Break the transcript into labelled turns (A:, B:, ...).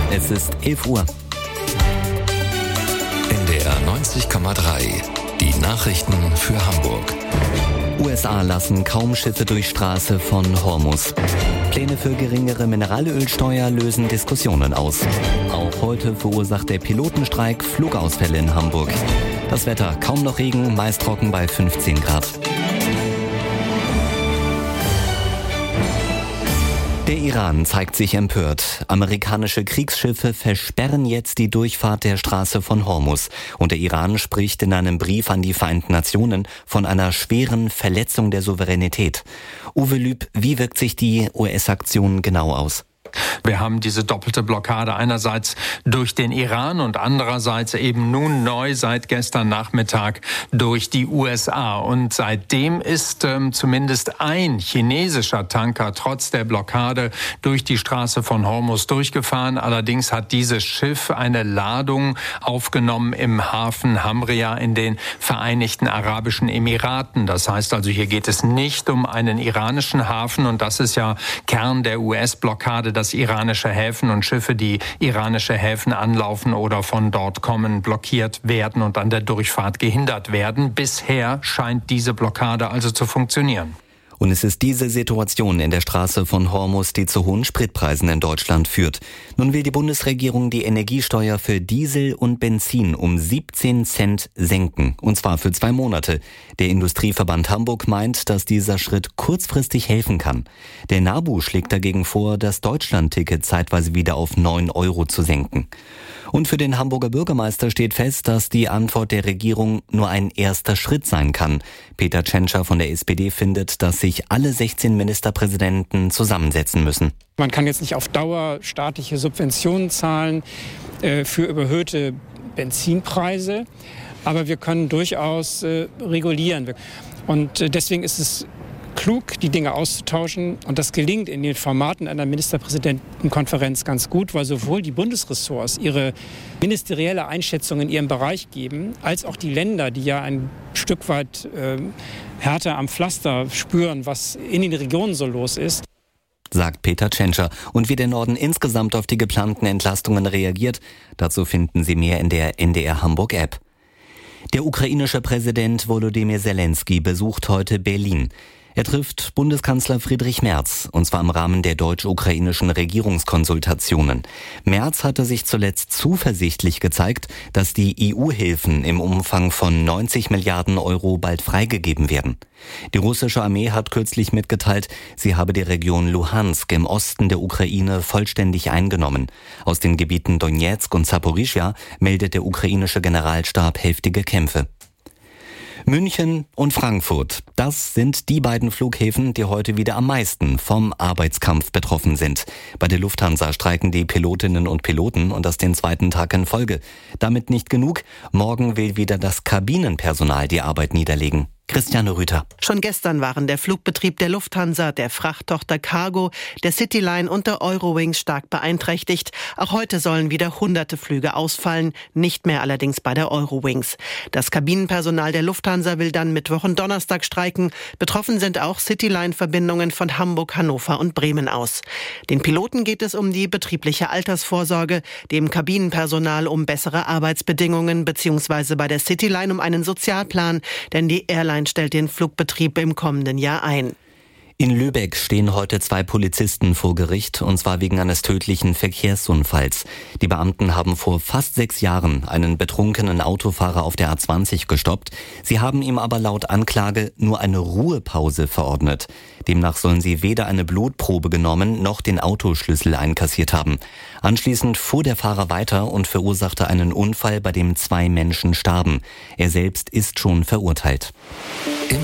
A: Es ist 11 Uhr.
B: NDR 90,3. Die Nachrichten für Hamburg.
A: USA lassen kaum Schiffe durch Straße von Hormuz. Pläne für geringere Mineralölsteuer lösen Diskussionen aus. Auch heute verursacht der Pilotenstreik Flugausfälle in Hamburg. Das Wetter: kaum noch Regen, meist trocken bei 15 Grad. Der Iran zeigt sich empört. Amerikanische Kriegsschiffe versperren jetzt die Durchfahrt der Straße von Hormuz. Und der Iran spricht in einem Brief an die Vereinten Nationen von einer schweren Verletzung der Souveränität. Uwe Lüb, wie wirkt sich die US-Aktion genau aus?
C: Wir haben diese doppelte Blockade einerseits durch den Iran und andererseits eben nun neu seit gestern Nachmittag durch die USA. Und seitdem ist zumindest ein chinesischer Tanker trotz der Blockade durch die Straße von Hormuz durchgefahren. Allerdings hat dieses Schiff eine Ladung aufgenommen im Hafen Hamria in den Vereinigten Arabischen Emiraten. Das heißt also, hier geht es nicht um einen iranischen Hafen, und das ist ja Kern der US-Blockade, dass iranische Häfen und Schiffe, die iranische Häfen anlaufen oder von dort kommen, blockiert werden und an der Durchfahrt gehindert werden. Bisher scheint diese Blockade also zu funktionieren.
A: Und es ist diese Situation in der Straße von Hormuz, die zu hohen Spritpreisen in Deutschland führt. Nun will die Bundesregierung die Energiesteuer für Diesel und Benzin um 17 Cent senken. Und zwar für 2 Monate. Der Industrieverband Hamburg meint, dass dieser Schritt kurzfristig helfen kann. Der NABU schlägt dagegen vor, das Deutschland-Ticket zeitweise wieder auf 9 € zu senken. Und für den Hamburger Bürgermeister steht fest, dass die Antwort der Regierung nur ein erster Schritt sein kann. Peter Tschentscher von der SPD findet, dass sich alle 16 Ministerpräsidenten zusammensetzen müssen.
D: Man kann jetzt nicht auf Dauer staatliche Subventionen zahlen für überhöhte Benzinpreise, aber wir können durchaus regulieren. Und deswegen ist es klug, die Dinge auszutauschen. Und das gelingt in den Formaten einer Ministerpräsidentenkonferenz ganz gut, weil sowohl die Bundesressorts ihre ministerielle Einschätzung in ihrem Bereich geben, als auch die Länder, die ja ein Stück weit härter am Pflaster spüren, was in den Regionen so los ist.
A: Sagt Peter Tschentscher. Und wie der Norden insgesamt auf die geplanten Entlastungen reagiert, dazu finden Sie mehr in der NDR Hamburg App. Der ukrainische Präsident Volodymyr Zelensky besucht heute Berlin. Er trifft Bundeskanzler Friedrich Merz, und zwar im Rahmen der deutsch-ukrainischen Regierungskonsultationen. Merz hatte sich zuletzt zuversichtlich gezeigt, dass die EU-Hilfen im Umfang von 90 Milliarden € bald freigegeben werden. Die russische Armee hat kürzlich mitgeteilt, sie habe die Region Luhansk im Osten der Ukraine vollständig eingenommen. Aus den Gebieten Donetsk und Saporischschja meldet der ukrainische Generalstab heftige Kämpfe. München und Frankfurt, das sind die beiden Flughäfen, die heute wieder am meisten vom Arbeitskampf betroffen sind. Bei der Lufthansa streiken die Pilotinnen und Piloten, und das den 2. Tag in Folge. Damit nicht genug, morgen will wieder das Kabinenpersonal die Arbeit niederlegen. Christiane Rüther.
E: Schon gestern waren der Flugbetrieb der Lufthansa, der Frachttochter Cargo, der Cityline und der Eurowings stark beeinträchtigt. Auch heute sollen wieder hunderte Flüge ausfallen, nicht mehr allerdings bei der Eurowings. Das Kabinenpersonal der Lufthansa will dann Mittwoch und Donnerstag streiken. Betroffen sind auch Cityline-Verbindungen von Hamburg, Hannover und Bremen aus. Den Piloten geht es um die betriebliche Altersvorsorge, dem Kabinenpersonal um bessere Arbeitsbedingungen bzw. bei der Cityline um einen Sozialplan, denn die Airline stellt den Flugbetrieb im kommenden Jahr ein.
A: In Lübeck stehen heute 2 Polizisten vor Gericht, und zwar wegen eines tödlichen Verkehrsunfalls. Die Beamten haben vor fast 6 Jahren einen betrunkenen Autofahrer auf der A20 gestoppt. Sie haben ihm aber laut Anklage nur eine Ruhepause verordnet. Demnach sollen sie weder eine Blutprobe genommen noch den Autoschlüssel einkassiert haben. Anschließend fuhr der Fahrer weiter und verursachte einen Unfall, bei dem 2 Menschen starben. Er selbst ist schon verurteilt.